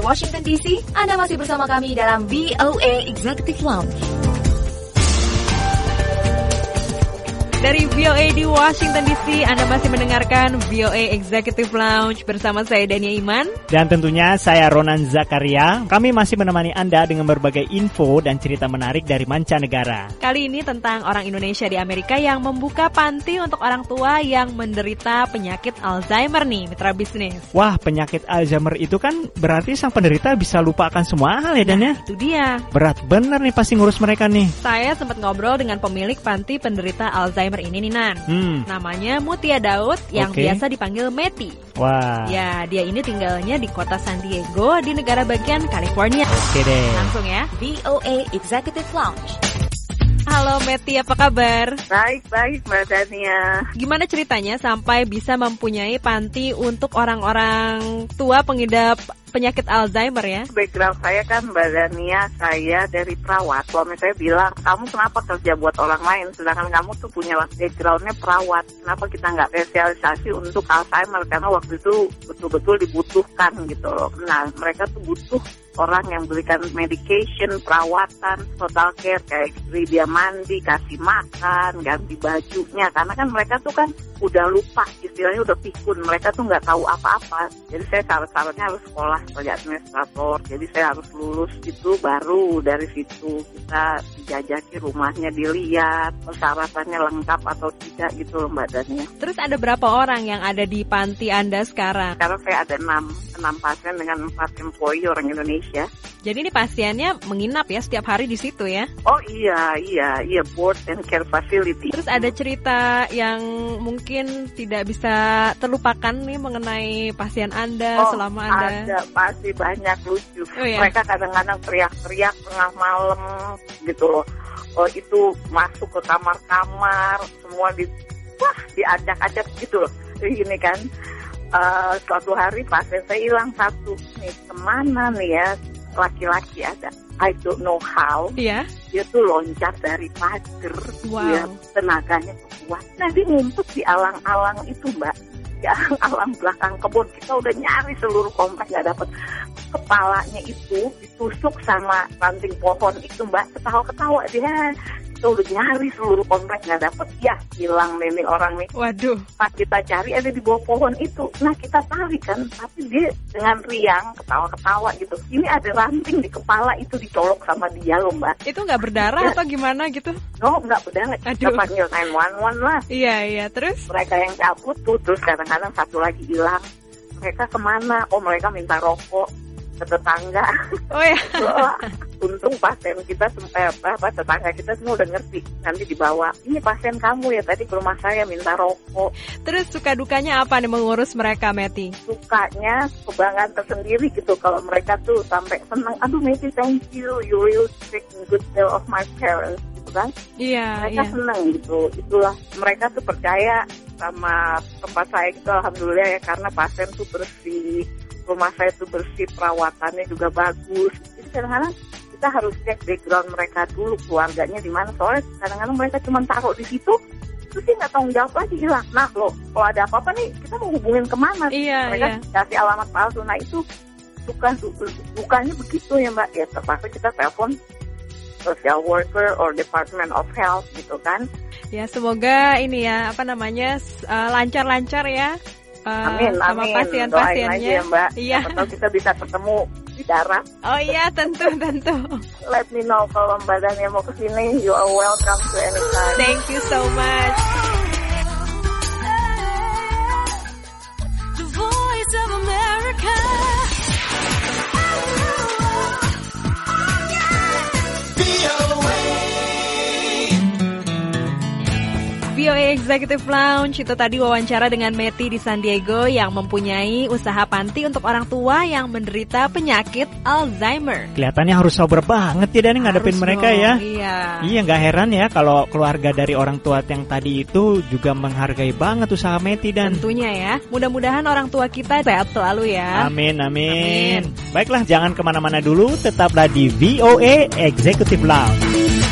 Washington DC, Anda masih bersama kami dalam VOA Executive Lounge. Dari VOA di Washington DC, Anda masih mendengarkan VOA Executive Lounge bersama saya Dania Iman. Dan tentunya saya Ronan Zakaria. Kami masih menemani Anda dengan berbagai info dan cerita menarik dari mancanegara. Kali ini tentang orang Indonesia di Amerika yang membuka panti untuk orang tua yang menderita penyakit Alzheimer nih, mitra bisnis. Wah, penyakit Alzheimer itu kan berarti sang penderita bisa lupa akan semua hal ya Dan ya? Itu dia. Berat bener nih pasti ngurus mereka nih. Saya sempat ngobrol dengan pemilik panti penderita Alzheimer ini nih Nan. Namanya Mutia Daud yang biasa dipanggil Meti. Wah. Ya, dia ini tinggalnya di kota San Diego di negara bagian California. Oke deh. Langsung ya. VOA Executive Lounge. Halo Meti, apa kabar? Baik Mbak Dania. Gimana ceritanya sampai bisa mempunyai panti untuk orang-orang tua pengidap penyakit Alzheimer ya? Background saya kan Mbak Dania, saya dari perawat. Suami saya bilang, kamu kenapa kerja buat orang lain, sedangkan kamu tuh punya backgroundnya perawat. Kenapa kita nggak spesialisasi untuk Alzheimer? Karena waktu itu betul-betul dibutuhkan gitu loh. Nah, mereka tuh butuh orang yang berikan medication, perawatan, total care, kayak beri dia mandi, kasih makan, ganti bajunya. Karena kan mereka tuh kan udah lupa, istilahnya udah pikun. Mereka tuh nggak tahu apa-apa. Jadi saya syarat-syaratnya harus sekolah sebagai administrator. Jadi saya harus lulus itu, baru dari situ kita dijajaki rumahnya, dilihat persyaratannya lengkap atau tidak gitu loh Mbak Dania. Terus ada berapa orang yang ada di panti Anda sekarang? Sekarang saya ada 6 pasien dengan 4 employee orang Indonesia. Jadi ini pasiennya menginap ya setiap hari di situ ya? Oh iya, board and care facility. Terus ada cerita yang mungkin tidak bisa terlupakan nih mengenai pasien Anda selama Anda? Ada, pasti banyak lucu. Oh, iya? Mereka kadang-kadang teriak-teriak tengah malam gitu loh. Oh, itu masuk ke kamar-kamar, semua diajak-ajak gitu loh. Ini kan, suatu hari pasien saya hilang satu. Nih, kemana nih ya? Laki-laki ada, I don't know how. Iya. Dia tuh loncat dari pagar. Wow. Dia tenaganya kuat. Nah, dia ngumpet di alang-alang itu Mbak, di alang-alang belakang kebun. Kita udah nyari seluruh komplek nggak dapet. Kepalanya itu ditusuk sama ranting pohon itu Mbak. Ketawa-ketawa dia. Kita udah nyari seluruh komplek nggak dapet. Ya, hilang nih orang nih. Waduh. Pas kita cari ada di bawah pohon itu. Nah, kita tarik kan, tapi dia dengan riang, ketawa-ketawa gitu. Ini ada ranting di kepala itu dicolok sama dia loh Mbak. Itu nggak berdarah atau gimana gitu? No, nggak berdarah. Kita panggil 911 lah. Iya, terus? Mereka yang cabut tuh, terus kadang-kadang satu lagi hilang. Mereka kemana? Oh, mereka minta rokok ke tetangga. Oh ya. Untung pasien kita, tetangga kita semua udah ngerti. Nanti dibawa, ini pasien kamu ya, tadi ke rumah saya minta rokok. Terus suka dukanya apa nih mengurus mereka, Meti? Sukanya kebanggaan tersendiri gitu, kalau mereka tuh sampai senang. Aduh Meti, thank you really taking good care of my parents gitu kan. Iya. Mereka senang gitu. Itulah, mereka tuh percaya sama tempat saya gitu, alhamdulillah ya, karena pasien tuh bersih, rumah saya tuh bersih, perawatannya juga bagus. Jadi kadang-kadang kita harus cek background mereka dulu, keluarganya di mana. Soalnya kadang-kadang mereka cuma taruh di situ, terus dia nggak tanggung jawab lagi, hilang. Nah loh, kalau ada apa-apa nih, kita mau hubungin kemana? Mereka kasih alamat palsu. Nah itu bukannya begitu ya Mbak. Ya terpaksa kita telepon social worker or Department of Health gitu kan. Ya semoga ini ya, lancar-lancar ya. Amin, sama pasien-pasiennya. Doain aja ya Mbak. Iya. Atau kita bisa ketemu di darat. Oh iya, tentu. Let me know kalau Mbak Dania mau kesini. You are welcome to anytime. Thank you so much. The Voice of America. VOA Executive Lounge, itu tadi wawancara dengan Meti di San Diego yang mempunyai usaha panti untuk orang tua yang menderita penyakit Alzheimer. Kelihatannya harus sabar banget ya Dan ngadepin mereka ya. Iya, nggak heran ya kalau keluarga dari orang tua yang tadi itu juga menghargai banget usaha Meti Dan. Tentunya ya. Mudah-mudahan orang tua kita sehat selalu ya. Amin. Baiklah, jangan kemana-mana dulu, tetaplah di VOA Executive Lounge.